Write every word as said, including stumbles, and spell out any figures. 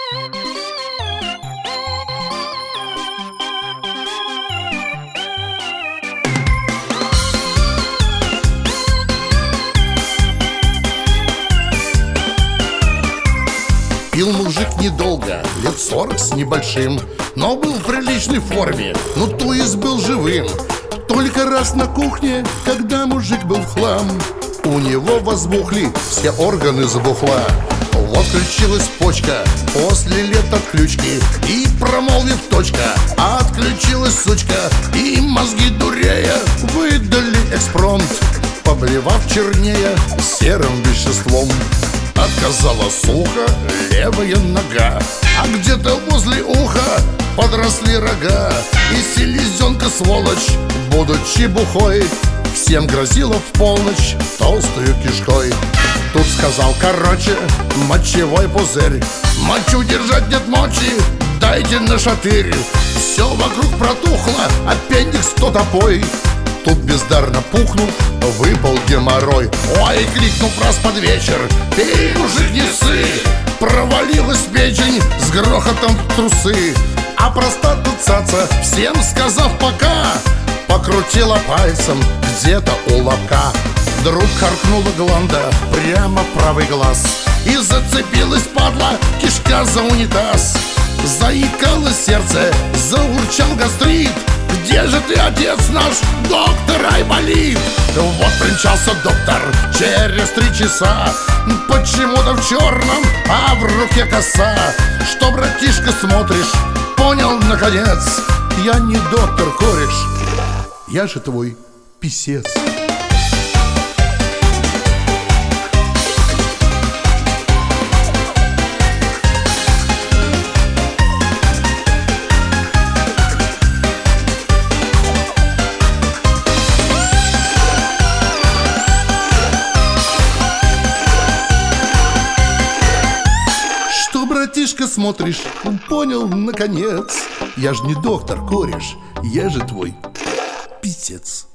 Пил мужик недолго, лет сорок с небольшим, но был в приличной форме, ну то есть был живым. Только раз на кухне, когда мужик был в хлам, у него возбухли все органы забухла. Вот включилась почка после лет отключки, и промолвив точка, отключилась сучка, и мозги дурея выдали экспромт, поблевав чернее серым веществом. Отказала сухо левая нога, а где-то возле уха подросли рога. И селезенка, сволочь, будучи бухой, всем грозила в полночь толстую кишкой. Тут сказал короче мочевой пузырь: мочу держать нет мочи, дайте на шатырь. Все вокруг протухло, аппендикс тотопой. Тут бездарно пухнув, выпал геморрой. Ой, крикнув раз под вечер: ты, мужик, не ссы! Провалилась печень с грохотом в трусы. А простата цаца, всем сказав пока, покрутила пальцем где-то у лобка. Вдруг харкнула гланда прямо в правый глаз, и зацепилась, падла, кишка за унитаз. Заикало сердце, заурчал гастрит: где же ты, отец наш, доктор Айболит? Вот примчался доктор через три часа, почему-то в черном, а в руке коса. Что, братишка, смотришь? Понял, наконец, я не доктор, кореш, я же твой писец. Братишка, смотришь, понял, наконец, я ж не доктор, кореш, я же твой писец.